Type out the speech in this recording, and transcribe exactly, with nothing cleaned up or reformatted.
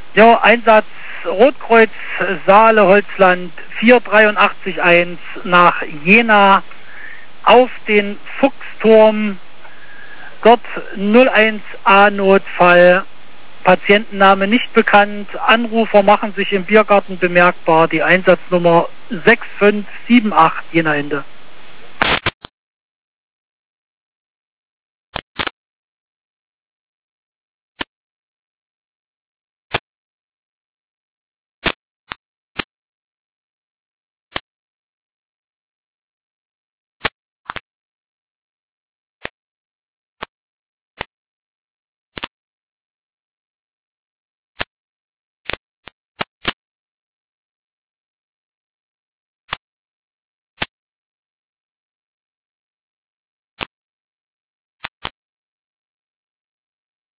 Ja, Einsatz Rotkreuz Saale Holzland vier drei acht eins nach Jena auf den Fuchsturm. Dort null eins A Notfall. Patientenname nicht bekannt. Anrufer machen sich im Biergarten bemerkbar. Die Einsatznummer sechs fünf sieben acht Jena Ende.